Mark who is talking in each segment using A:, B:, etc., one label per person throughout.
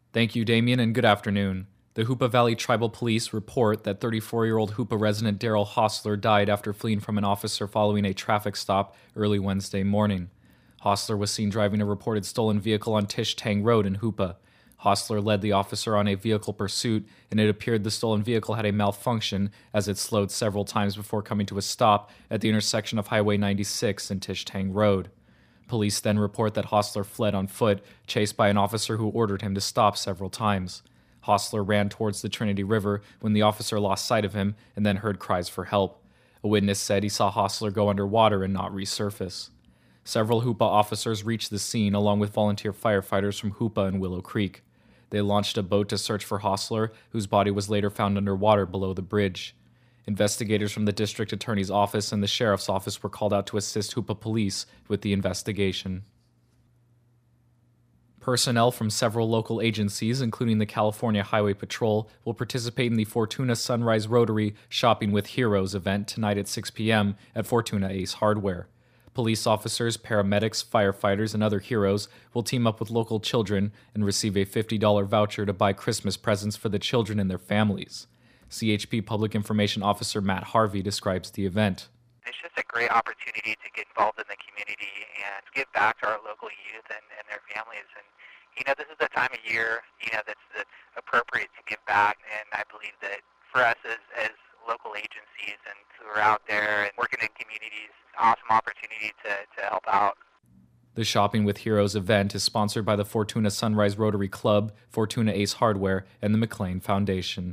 A: Thank you, Damien, and good afternoon. The Hoopa Valley Tribal Police report that 34-year-old Hoopa resident Daryl Hostler died after fleeing from an officer following a traffic stop early Wednesday morning. Hostler was seen driving a reported stolen vehicle on Tish Tang Road in Hoopa. Hostler led the officer on a vehicle pursuit, and it appeared the stolen vehicle had a malfunction as it slowed several times before coming to a stop at the intersection of Highway 96 and Tish Tang Road. Police then report that Hostler fled on foot, chased by an officer who ordered him to stop several times. Hostler ran towards the Trinity River when the officer lost sight of him and then heard cries for help. A witness said he saw Hostler go underwater and not resurface. Several Hoopa officers reached the scene along with volunteer firefighters from Hoopa and Willow Creek. They launched a boat to search for Hostler, whose body was later found underwater below the bridge. Investigators from the district attorney's office and the sheriff's office were called out to assist Hoopa police with the investigation. Personnel from several local agencies, including the California Highway Patrol, will participate in the Fortuna Sunrise Rotary Shopping with Heroes event tonight at 6 p.m. at Fortuna Ace Hardware. Police officers, paramedics, firefighters, and other heroes will team up with local children and receive a $50 voucher to buy Christmas presents for the children and their families. CHP Public Information Officer Matt Harvey describes the event.
B: It's just a great opportunity to get involved in the community and give back to our local youth and their families. And, this is the time of year, that's appropriate to give back. And I believe that for us as local agencies and who are out there and working in communities, awesome opportunity to help out.
A: The Shopping with Heroes event is sponsored by the Fortuna Sunrise Rotary Club, Fortuna Ace Hardware, and the McLean Foundation.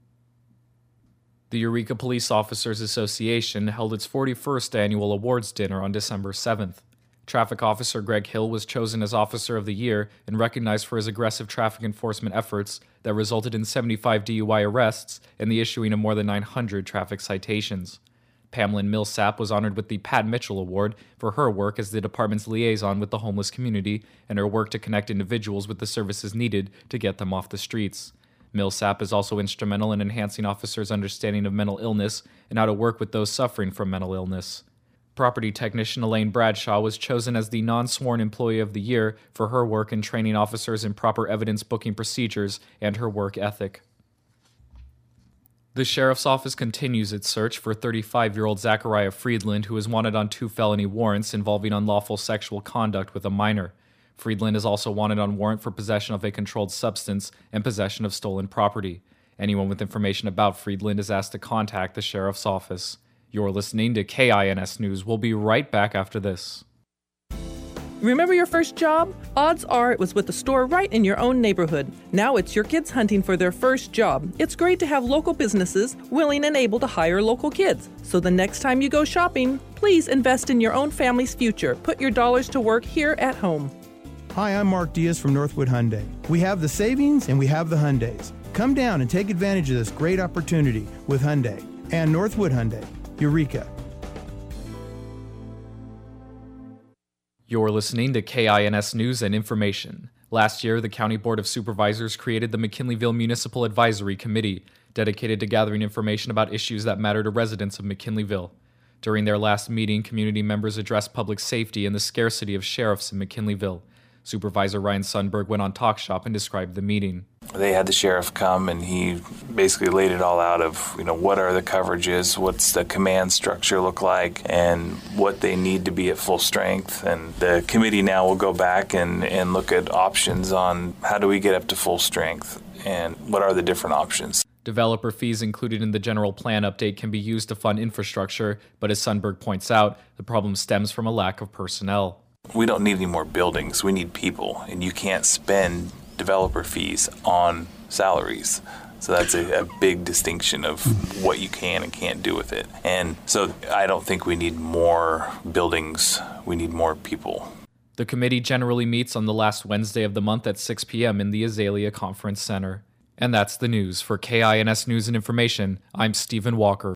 A: The Eureka Police Officers Association held its 41st annual awards dinner on December 7th. Traffic Officer Greg Hill was chosen as Officer of the Year and recognized for his aggressive traffic enforcement efforts that resulted in 75 DUI arrests and the issuing of more than 900 traffic citations. Pamela Millsap was honored with the Pat Mitchell Award for her work as the department's liaison with the homeless community and her work to connect individuals with the services needed to get them off the streets. Millsap is also instrumental in enhancing officers' understanding of mental illness and how to work with those suffering from mental illness. Property technician Elaine Bradshaw was chosen as the non-sworn employee of the year for her work in training officers in proper evidence booking procedures and her work ethic. The sheriff's office continues its search for 35-year-old Zachariah Friedland, who is wanted on 2 felony warrants involving unlawful sexual conduct with a minor. Friedland is also wanted on warrant for possession of a controlled substance and possession of stolen property. Anyone with information about Friedland is asked to contact the sheriff's office. You're listening to KINS News. We'll be right back after this.
C: Remember your first job? Odds are it was with a store right in your own neighborhood. Now it's your kids hunting for their first job. It's great to have local businesses willing and able to hire local kids. So the next time you go shopping, please invest in your own family's future. Put your dollars to work here at home.
D: Hi, I'm Mark Diaz from Northwood Hyundai. We have the savings and we have the Hyundais. Come down and take advantage of this great opportunity with Hyundai and Northwood Hyundai. Eureka.
A: You're listening to KINS News and Information. Last year, the County Board of Supervisors created the McKinleyville Municipal Advisory Committee, dedicated to gathering information about issues that matter to residents of McKinleyville. During their last meeting, community members addressed public safety and the scarcity of sheriffs in McKinleyville. Supervisor Ryan Sundberg went on Talk Shop and described the meeting.
E: They had the sheriff come and he basically laid it all out of, what are the coverages, what's the command structure look like, and what they need to be at full strength. And the committee now will go back and look at options on how do we get up to full strength and what are the different options.
A: Developer fees included in the general plan update can be used to fund infrastructure, but as Sundberg points out, the problem stems from a lack of personnel.
E: We don't need any more buildings, we need people, and you can't spend developer fees on salaries. So that's a big distinction of what you can and can't do with it. And so I don't think we need more buildings, we need more people.
A: The committee generally meets on the last Wednesday of the month at 6 p.m. in the Azalea Conference Center. And that's the news. For KINS News and Information, I'm Stephen Walker.